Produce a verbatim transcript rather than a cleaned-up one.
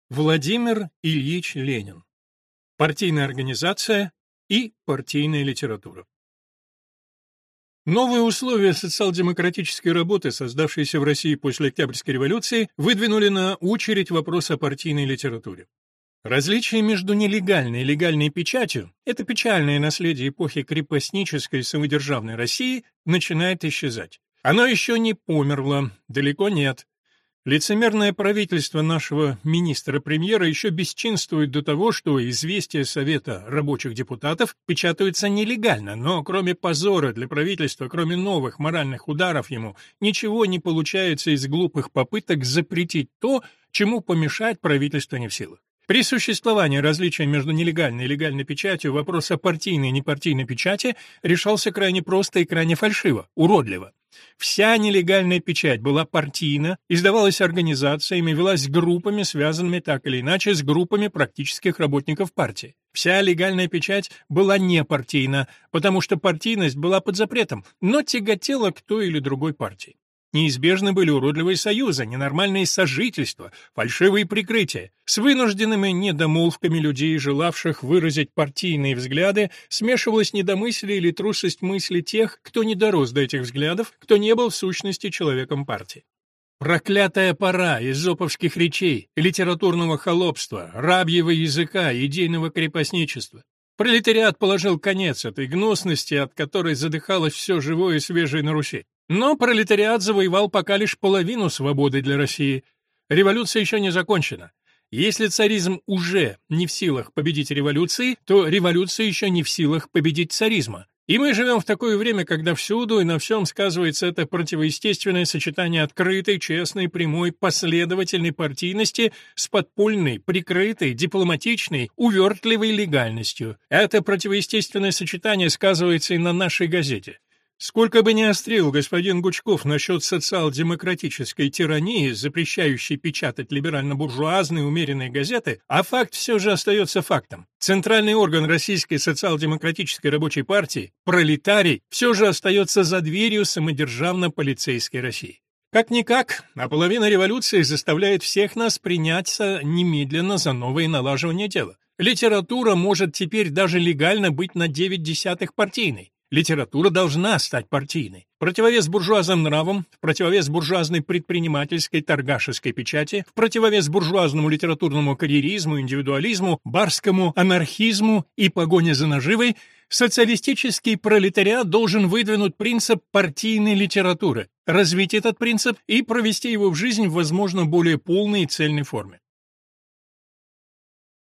Владимир Ильич Ленин. Партийная организация и партийная литература. Новые условия социал-демократической работы, создавшиеся в России после Октябрьской революции, выдвинули на очередь вопрос о партийной литературе. Различие между нелегальной и легальной печатью — это печальное наследие эпохи крепостнической самодержавной России — начинает исчезать. Оно еще не померло, далеко нет. Лицемерное правительство нашего министра-премьера еще бесчинствует до того, что известия Совета рабочих депутатов печатаются нелегально, но кроме позора для правительства, кроме новых моральных ударов ему, ничего не получается из глупых попыток запретить то, чему помешать правительство не в силах. При существовании различия между нелегальной и легальной печатью вопрос о партийной и непартийной печати решался крайне просто и крайне фальшиво, уродливо. Вся нелегальная печать была партийна, издавалась организациями, велась группами, связанными так или иначе с группами практических работников партии. Вся легальная печать была непартийна, потому что партийность была под запретом, но тяготела к той или другой партии. Неизбежны были уродливые союзы, ненормальные сожительства, фальшивые прикрытия. С вынужденными недомолвками людей, желавших выразить партийные взгляды, смешивалось недомыслие или трусость мысли тех, кто не дорос до этих взглядов, кто не был в сущности человеком партии. Проклятая пора эзоповских речей, литературного холопства, рабьего языка, идейного крепостничества. Пролетариат положил конец этой гнусности, от которой задыхалось все живое и свежее на Руси. Но пролетариат завоевал пока лишь половину свободы для России. Революция еще не закончена. Если царизм уже не в силах победить революции, то революция еще не в силах победить царизма. И мы живем в такое время, когда всюду и на всем сказывается это противоестественное сочетание открытой, честной, прямой, последовательной партийности с подпольной, прикрытой, дипломатичной, увертливой легальностью. Это противоестественное сочетание сказывается и на нашей газете. Сколько бы ни острил господин Гучков насчет социал-демократической тирании, запрещающей печатать либерально-буржуазные умеренные газеты, а факт все же остается фактом. Центральный орган Российской социал-демократической рабочей партии, пролетарий, все же остается за дверью самодержавно-полицейской России. Как-никак, а половина революции заставляет всех нас приняться немедленно за новое налаживание дела. Литература может теперь даже легально быть на девять десятых партийной. Литература должна стать партийной. В противовес буржуазным нравам, в противовес буржуазной предпринимательской, торгашеской печати, в противовес буржуазному литературному карьеризму, индивидуализму, барскому анархизму и погоне за наживой, социалистический пролетариат должен выдвинуть принцип партийной литературы, развить этот принцип и провести его в жизнь в, возможно, более полной и цельной форме.